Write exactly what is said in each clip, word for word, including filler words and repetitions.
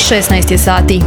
šesnaest je sati.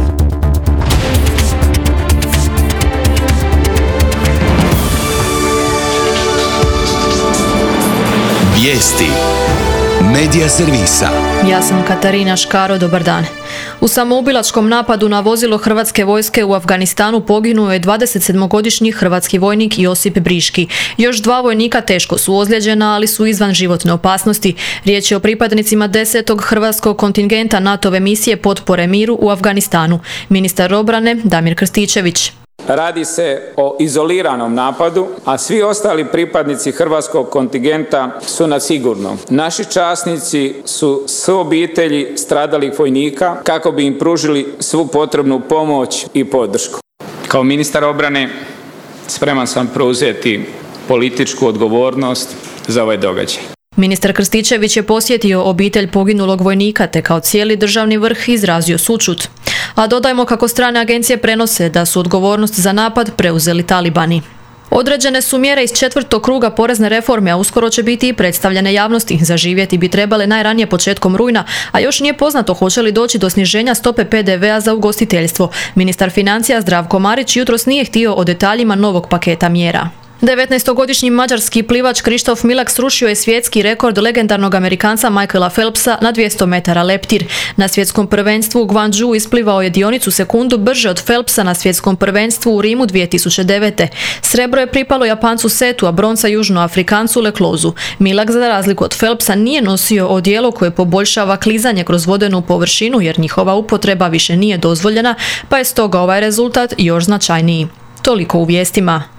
Vijesti Medija servisa. Ja sam Katarina Škaro, dobar dan. U samoubilačkom napadu na vozilo Hrvatske vojske u Afganistanu poginuo je dvadesetsedmogodišnji hrvatski vojnik Josip Briški. Još dva vojnika teško su ozlijeđena, ali su izvan životne opasnosti. Riječ je o pripadnicima desetog hrvatskog kontingenta NATO-ve misije potpore miru u Afganistanu. Ministar obrane Damir Krstičević. Radi se o izoliranom napadu, a svi ostali pripadnici hrvatskog kontingenta su na sigurnom. Naši časnici su s obitelji stradalih vojnika kako bi im pružili svu potrebnu pomoć i podršku. Kao ministar obrane spreman sam preuzeti političku odgovornost za ovaj događaj. Ministar Krstičević je posjetio obitelj poginulog vojnika te kao cijeli državni vrh izrazio sućut. A dodajmo kako strane agencije prenose da su odgovornost za napad preuzeli talibani. Određene su mjere iz četvrtog kruga porezne reforme, a uskoro će biti i predstavljene javnosti. Zaživjeti bi trebale najranije početkom rujna, a još nije poznato hoće li doći do sniženja stope pe de vea za ugostiteljstvo. Ministar financija Zdravko Marić jutros nije htio o detaljima novog paketa mjera. devetnaestogodišnji mađarski plivač Krištof Milak srušio je svjetski rekord legendarnog Amerikanca Michaela Phelpsa na dvjesto metara leptir. Na svjetskom prvenstvu u Guangzhou isplivao je dionicu sekundu brže od Phelpsa na svjetskom prvenstvu u Rimu dvije tisuće devete. Srebro je pripalo Japancu Setu, a bronca Južnoafrikancu Leclosu. Milak, za razliku od Phelpsa, nije nosio odijelo koje poboljšava klizanje kroz vodenu površinu, jer njihova upotreba više nije dozvoljena, pa je stoga ovaj rezultat još značajniji. Toliko u vijestima.